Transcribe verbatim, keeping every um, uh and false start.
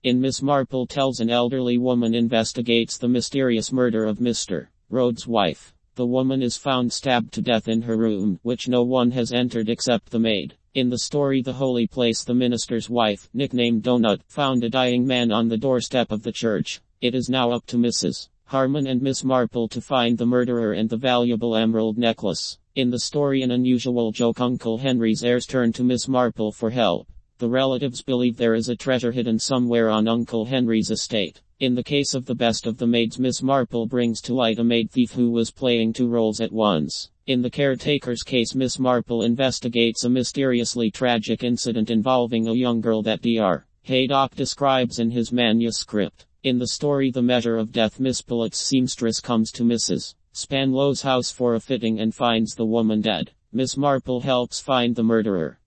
In Miss Marple Tells, an elderly woman investigates the mysterious murder of Mister Rhodes' wife. The woman is found stabbed to death in her room, which no one has entered except the maid. In the story The Holy Place, the minister's wife, nicknamed Donut, found a dying man on the doorstep of the church. It is now up to Missus Harmon and Miss Marple to find the murderer and the valuable emerald necklace. In the story An Unusual Joke, Uncle Henry's heirs turn to Miss Marple for help. The relatives believe there is a treasure hidden somewhere on Uncle Henry's estate. In the case of The Best of the Maids, Miss Marple brings to light a maid thief who was playing two roles at once. In The Caretaker's Case, Miss Marple investigates a mysteriously tragic incident involving a young girl that Doctor Haydock describes in his manuscript. In the story The Measure of Death, Miss Pilot's seamstress comes to Missus Spanlow's house for a fitting and finds the woman dead. Miss Marple helps find the murderer.